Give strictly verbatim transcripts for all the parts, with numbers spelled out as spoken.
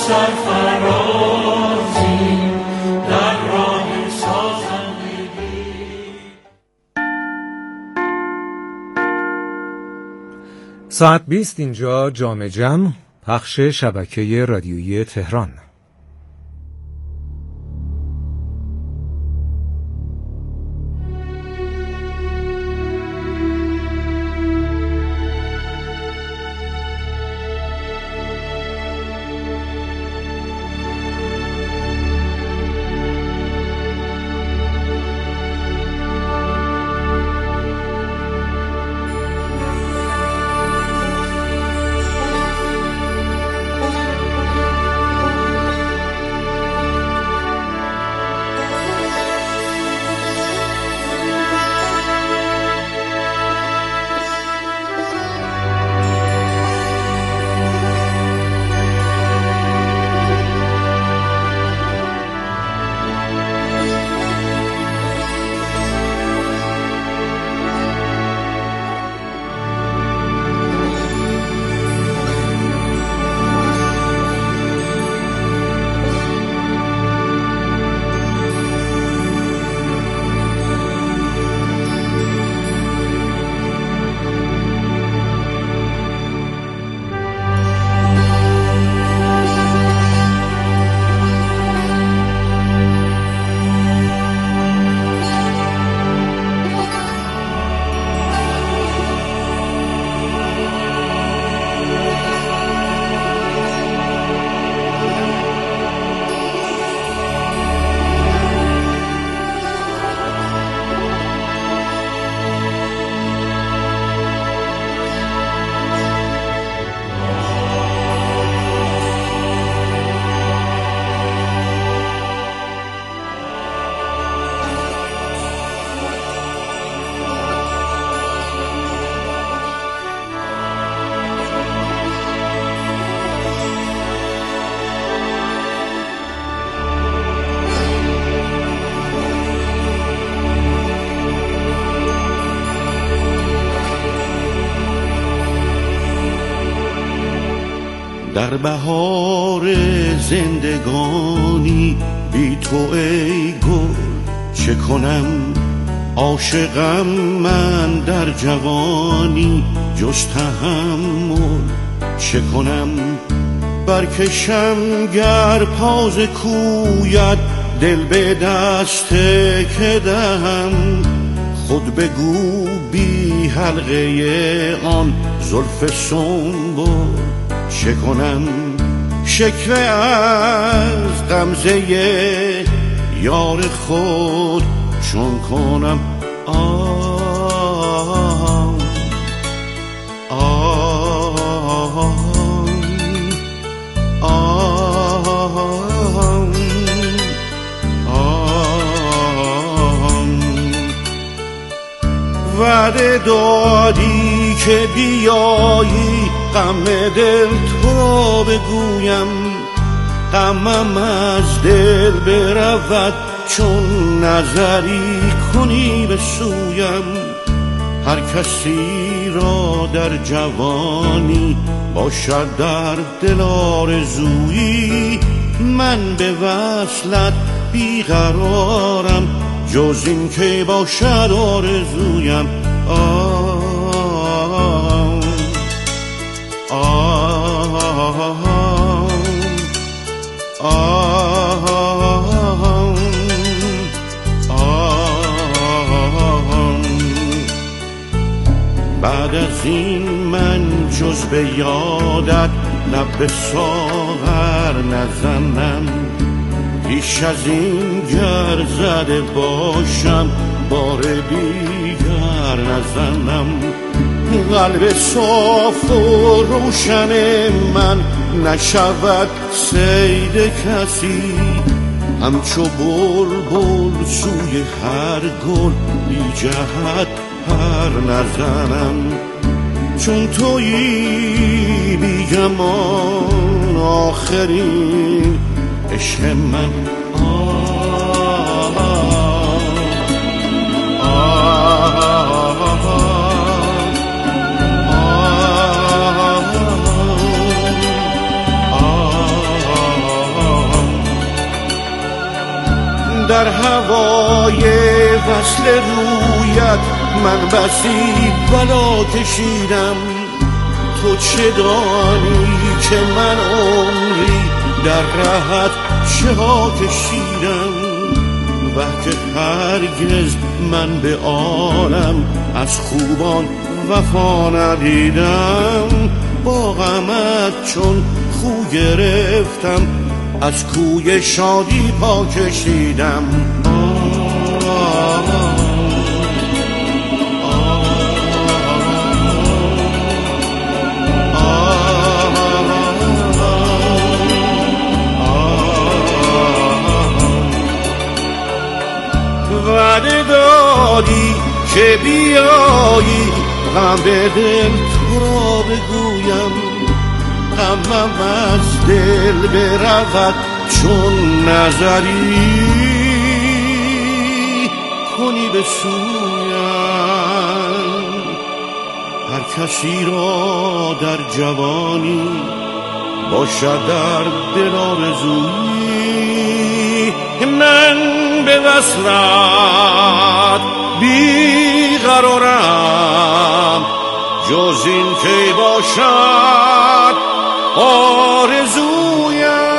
سرفرازیم در راه سازندگی. ساعت بیست اینجا جام جم، پخش شبکه رادیویی تهران. در بهار زندگانی بی تو ای گل چه کنم؟ عاشقم من در جوانی جز تحمل چه کنم؟ برکشم گر پاز کویت دل به دست که دهم، خود بگو بی حلقه آن زلف سنبل چه کنم؟ شکوه از غمزه یار خود چون کنم؟ آه آه آه آه وعده دادی که بیایی غم دل تو را بگویم، غمم از دل برود چون نظری کنی به سویم. هر کسی را در جوانی باشد در دل آرزویی، من به وصلت بیقرارم جز این که باشد آرزویم. آه آه آه آه بعد از این من جز به یادت لب به ساغر نزنم، پیش از این گر زده باشم بار دیگر نزنم. قلب صاف و روشن من نشود صید کسی، همچو بلبل سوی هر گل بی جهت پر نزنم. چون تویی بی گمان آخرین عشق من. در هوای وصل رویت من بسی بلا کشیدم. تو چه دانی که من عمری در رهت چه ها کشیدم. وه که هرگز من به عالم از خوبان وفا ندیدم. با غمت چون خو گرفتم از کوی شادی پا کشیدم. وعده دادی که بیایی غم به دل تو را بگویم. غمم از دل برود چون نظری کنی به سویم. هر کسی را در جوانی باشد در دل آرزویی. من به وصلت بیقرارم جز این که باشد آرزویم.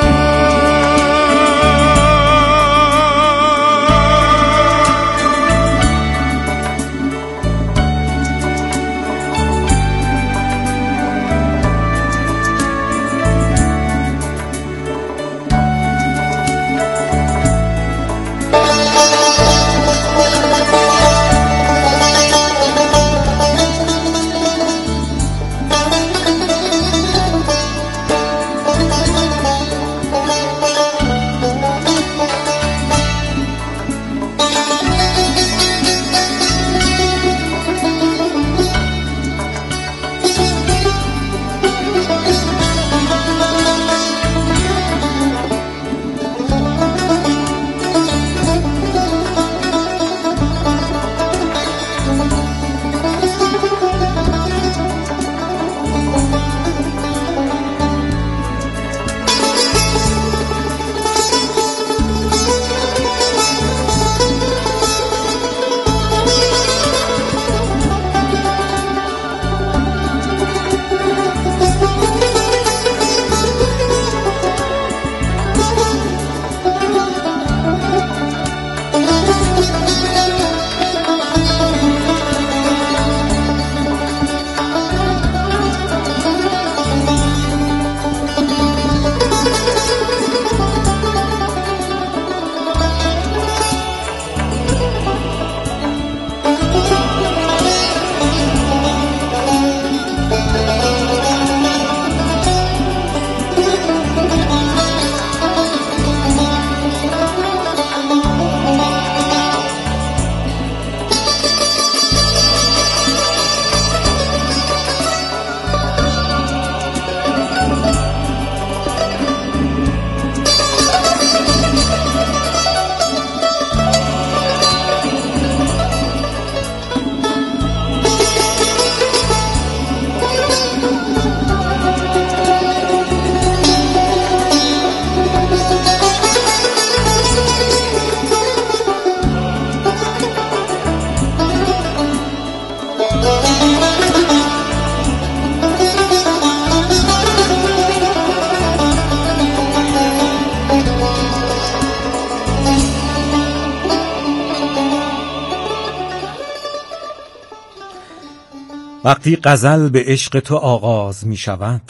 وقتی غزل به عشق تو آغاز می شود،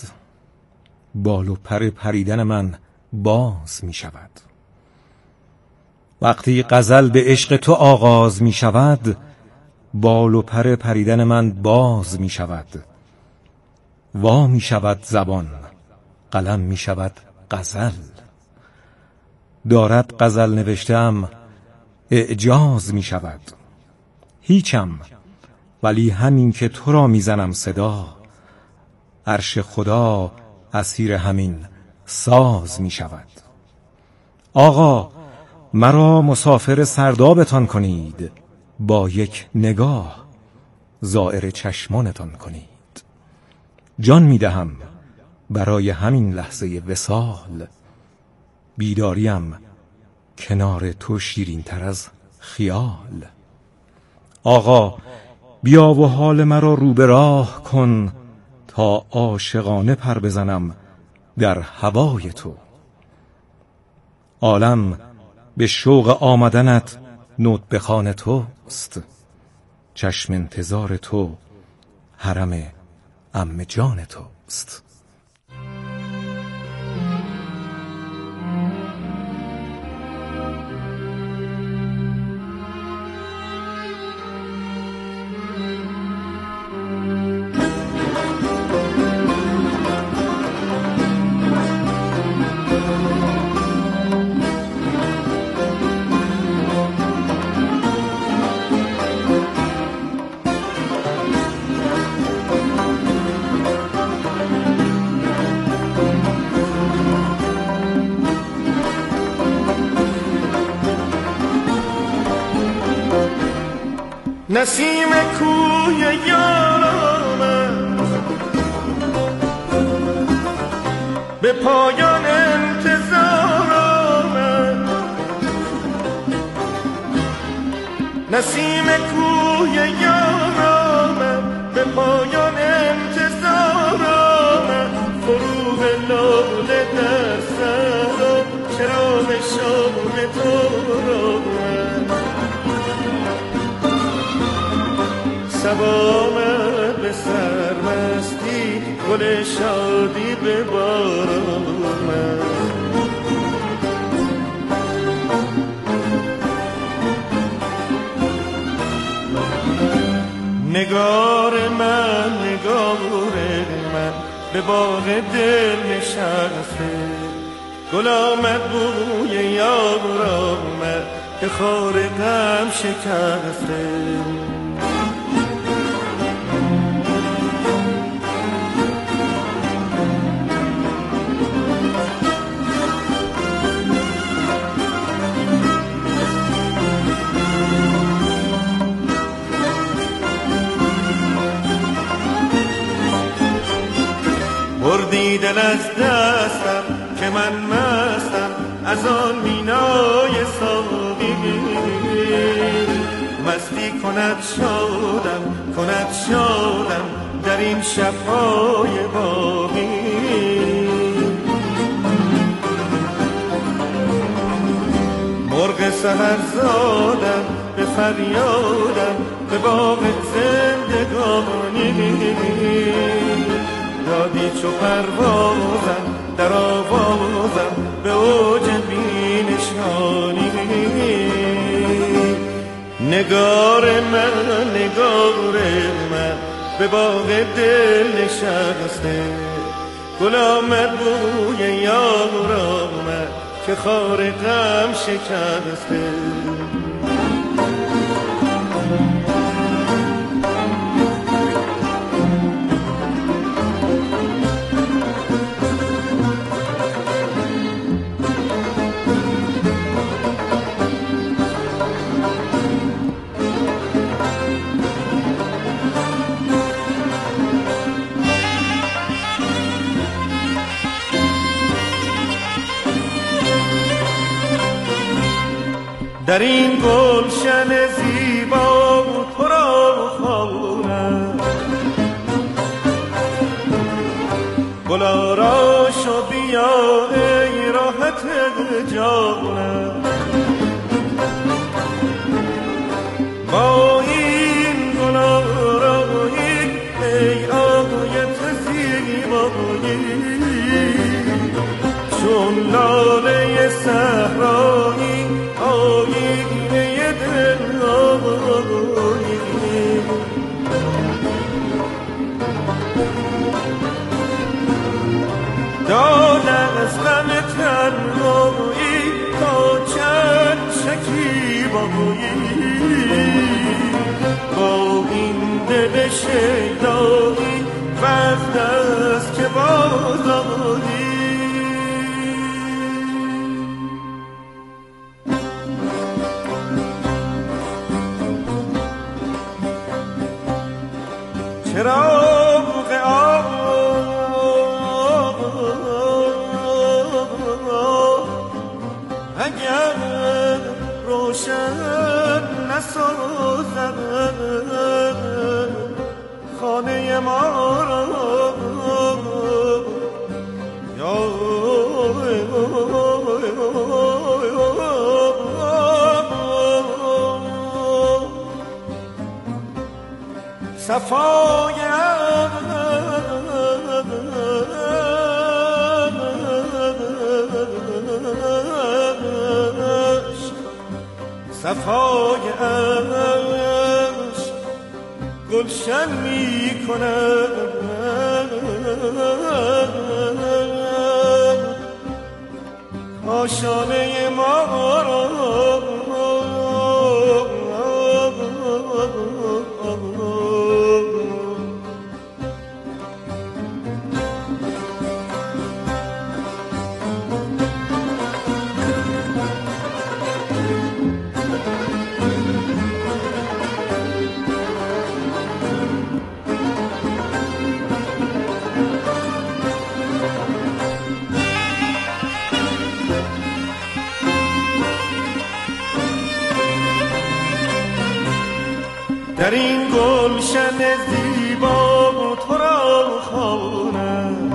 بال و پر پریدن من باز می شود. وقتی غزل به عشق تو آغاز می شود، بال و پر پریدن من باز می شود. وا می شود زبان، قلم می شود غزل. دارد غزل نوشتم اعجاز می شود. هیچم، ولی همین که تو را میزنم صدا، عرش خدا اسیر همین ساز می شود. آقا مرا مسافر سردابتان کنید، با یک نگاه زائر چشمانتان کنید. جان می دهم برای همین لحظه وصال، بیداریم کنار تو شیرین تر از خیال. آقا بیا و حال مرا رو به راه کن، تا عاشقانه پر بزنم در هوای تو. عالم به شوق آمدنت ندبخوان توست، چشم انتظار تو حرم عم جان توست. نسیم کوی یارم به پایان انتظارم، نسیم کوی یارم به پایان انتظارم، فروغ لاله در سرم چراغ شام تو را، صبا آمد به سرمستی گل شادی به بار آمد. نگار من نگار من به باغ دل نشسته، گل آمد بوی یار آمد که خار غم شکسته. بردی دل از دستم که من مستم از آن مینای ساقی، مستی کند شادم کند شادم در این شب‌های باقی. مرغ سحر زادم به فریادم به باغ زندگانی، دادی چو پروازم در آوازم به اوج بینشانی. نگار من نگار من به باغ دل نشسته، گل آمد بوی یار آمد که خار غم شکسته. در این گلشن زیبا تو را خواهم، گل‌آراش و بیا ای راحت جانم، با این گل‌آرایی ای آیت زیبایی، چون لاله صحرایی آیینه دل آیی. داد از غم تنهایی تا چند شکیبایی، با این دل شیدایی وقت است که باز آیی. چراغ آب اگر بسازد خانه ما را صفای عشق صفای عشق گلشن می کند آشانه ما را در این گلشن زیبا تو را خوانم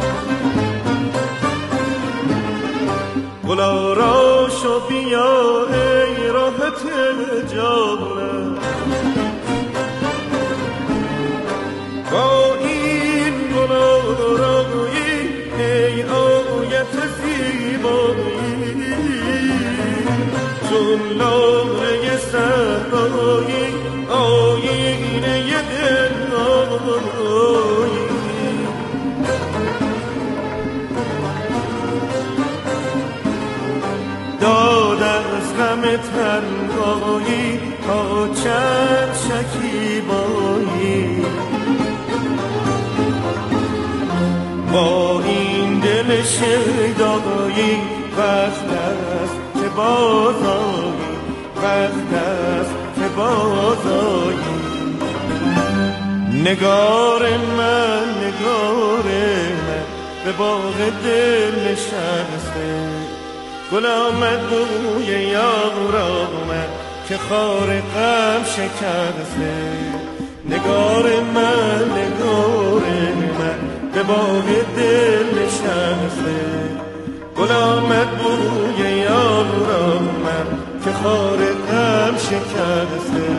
گلارا شو بیا ای راحت جانم با این گلارایی ای آیت زیبایی چون لاله صحرایی آینه دلایی داد از غم تنهایی تا چند شکیبایی با این دل شیدایی وقت است که بازایی وقت است که بازایی نگار من نگار من به باغ دل نشسته گل آمد بوی یار آمد که خار غم شکسته نگار من نگار من به باغ دل نشسته گل آمد بوی یار آمد که خار غم شکسته.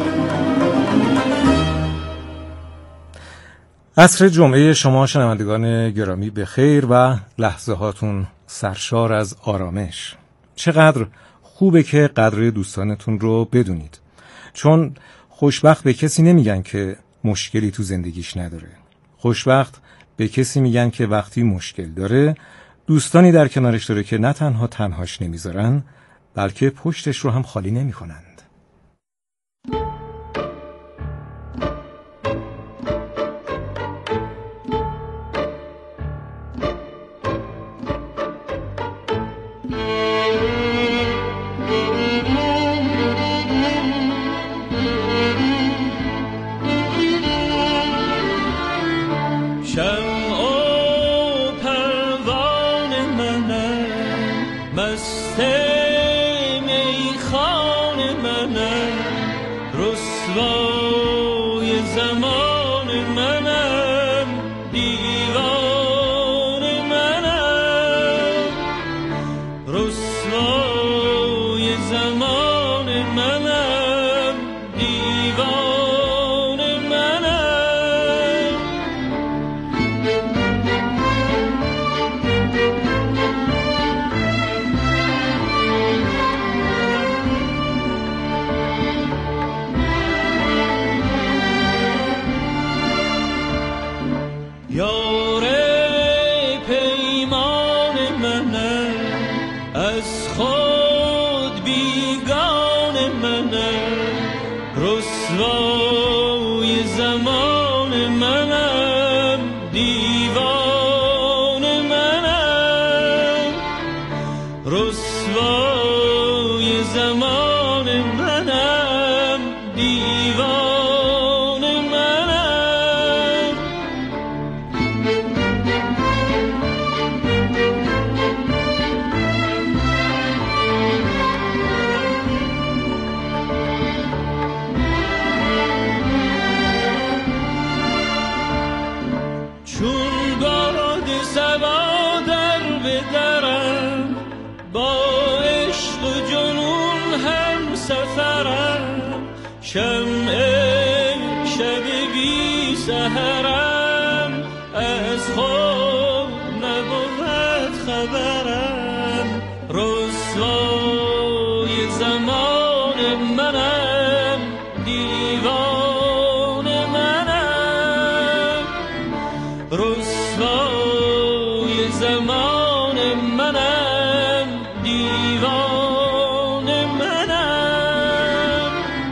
عصر جمعه شما شنوندگان گرامی به خیر و لحظه هاتون سرشار از آرامش. چقدر خوبه که قدر دوستانتون رو بدونید، چون خوشبخت به کسی نمیگن که مشکلی تو زندگیش نداره. خوشبخت به کسی میگن که وقتی مشکل داره دوستانی در کنارش داره که نه تنها تنهاش نمیذارن بلکه پشتش رو هم خالی نمیکنن. بی سحرم از خود نبود خبرم رسوای زمان منم دیوان منم رسوای زمان منم دیوان منم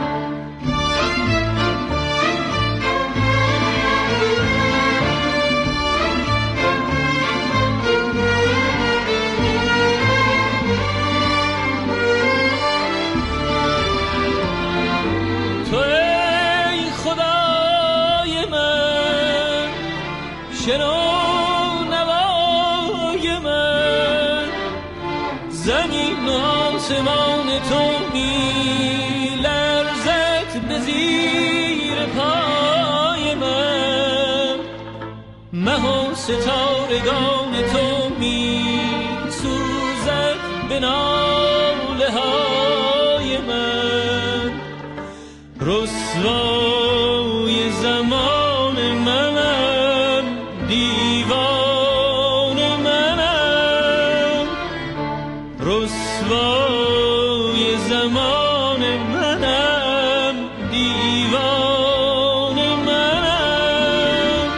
تو ای خدای من شنو نوای من زمین و آسمان تو می لرزد به زیر پای من مه و ستارگان تو می سوزد به ناله های من رسوای زمان منم دیوان منم رسوای زمان منم دیوان منم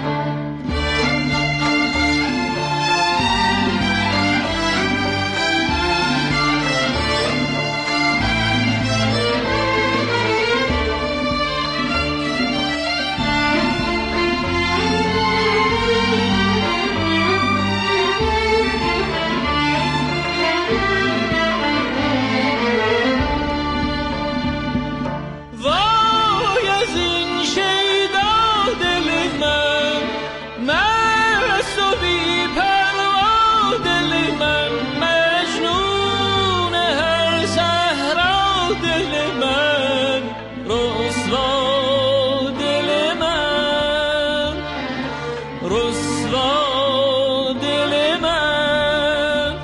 وای از این شیدا دل من مست و بی پروا دل من مجنون هر صحرا دل من رسوا دل من رسوا دل من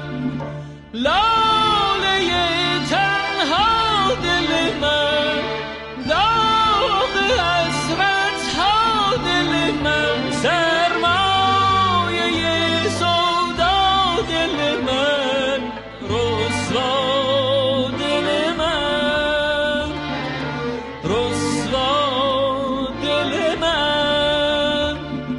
لاله تنها دل من داغ حسرت ها دل من سرمایه سودا دل من رسوا دل من رسوا دل من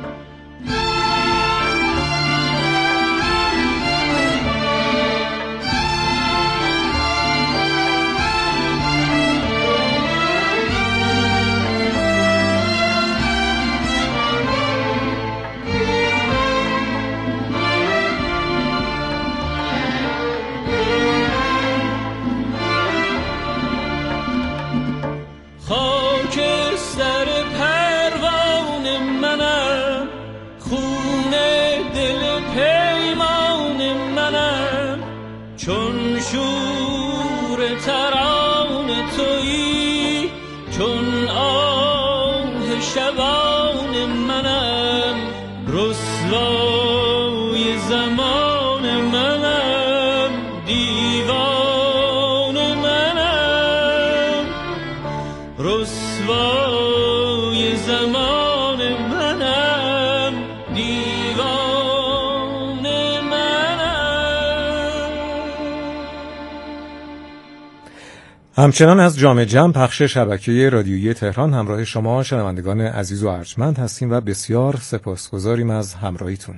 خاکستر پروان منم خون دل پیمان منم چون شور تران تویی چون آه شبان منم رسوای زمان منم دیوان منم رسوای زمان منم دیوان منم. همچنان از جام جم پخش شبکه رادیویی تهران همراه شما شنوندگان عزیز و ارجمند هستیم و بسیار سپاسگزاریم از همراهیتون.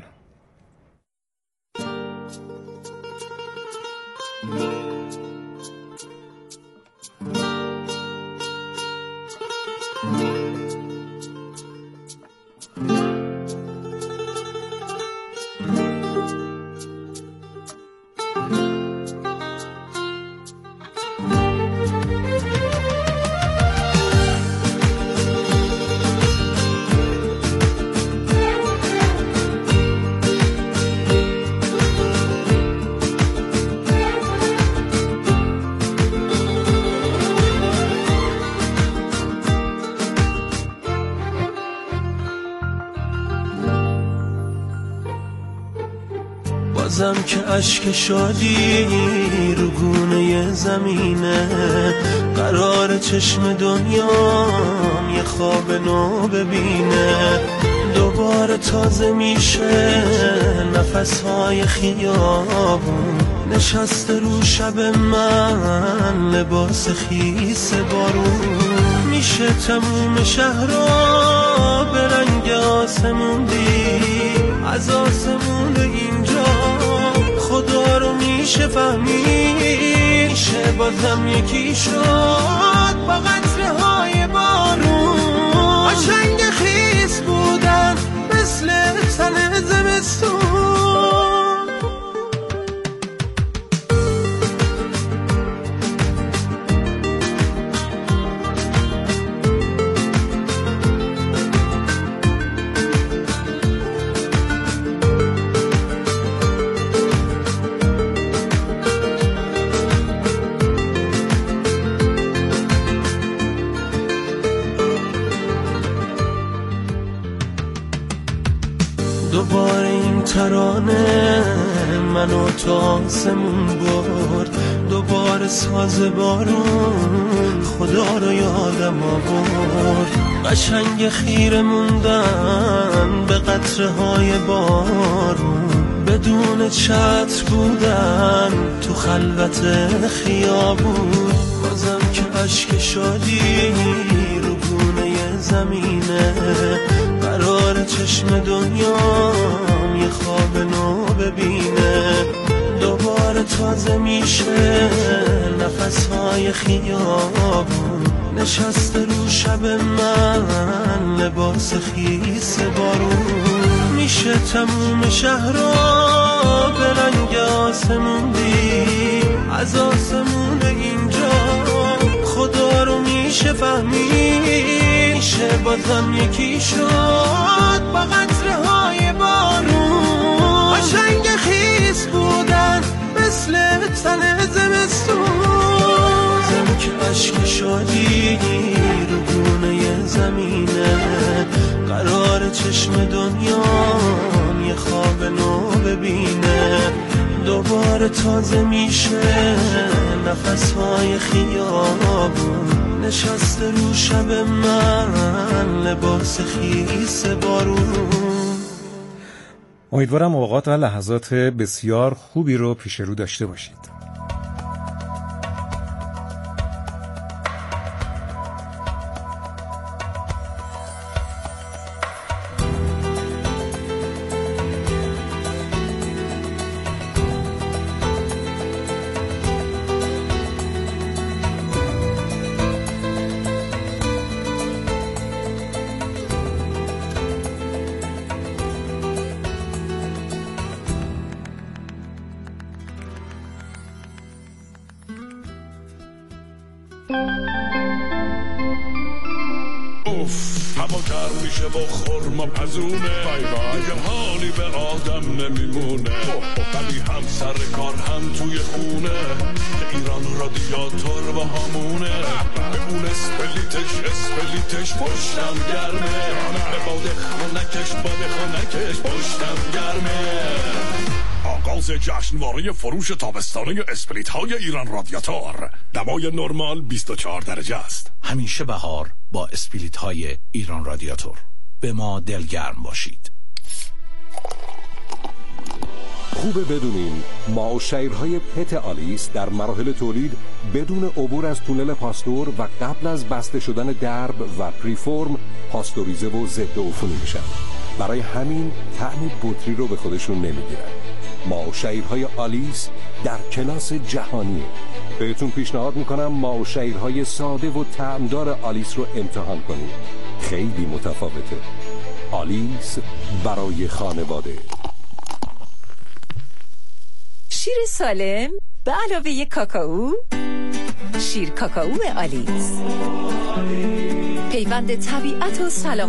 بازم که اشک شادی رو گونه زمینه، قرار چشم دنیام یه خواب نو ببینه. دوباره تازه میشه نفسهای خیابون، نشسته رو شب من لباس خیس بارون. میشه تموم شهرها به رنگ آسمون دید، از آسمون اینجا خدا رو میشه فهمید. میشه بازم یکی شد با قطره های بارون، قشنگ خیس بودن مثل تن زمستون. دوباره این ترانه منو تا آسمون برد، دوباره ساز بارون خدا رو یادم آورد. قشنگ خیره موندن به قطره های بارون، بدون چتر بودن تو خلوت خیابون. بازم که اشک شادی رو گونه زمینه، قرار چشم دنیام یه خواب نو ببینه. دوباره تازه میشه نفسهای خیابون، نشسته رو شب من لباس خیس بارون. میشه تموم شهرها به رنگ آسمون دید، از آسمون اینجا خدا رو میشه فهمید. میشه بازم یکی شد با قطره های بارون، قشنگ خیس بودن مثل تن زمستون. بازم که اشک شادی رو گونه زمینه، قرار چشم دنیام یه خواب نو ببینه. دوباره تازه میشه نفسهای خیابون، نشسته رو شب من لباس خیس بارون. امیدوارم اوقات و لحظات بسیار خوبی رو پیش رو داشته باشید. اوف هوا گرم میشه با خورما پزونه، دیگه حالی به آدم نمیمونه. ولی هم سر کار هم توی خونه، که ایران رادیاتور با همونه. به اون اسپلیتش اسپلیتش پشتم گرمه، به باد خونکش باد خونکش پشتم گرمه. آغاز جشنواره فروش تابستانه اسپریت های ایران رادیاتور. دمای نرمال بیست و چهار درجه است. همیشه بهار با اسپریت های ایران رادیاتور. به ما دلگرم باشید. خوبه بدونین ما و شیرهای پت آلیس در مراحل تولید بدون عبور از تونل پاستور و قبل از بسته شدن درب و پریفورم پاستوریزه و ضد عفونی میشن. برای همین طعم بطری رو به خودشون نمیگیرن. ما و شیرهای آلیس در کلاس جهانیه. بهتون پیشنهاد میکنم ما و شیرهای ساده و طعمدار آلیس رو امتحان کنید. خیلی متفاوته. آلیس برای خانواده. شیر سالم به علاوه کاکائو، شیر کاکائو آلیس، پیوند طبیعت و سلام.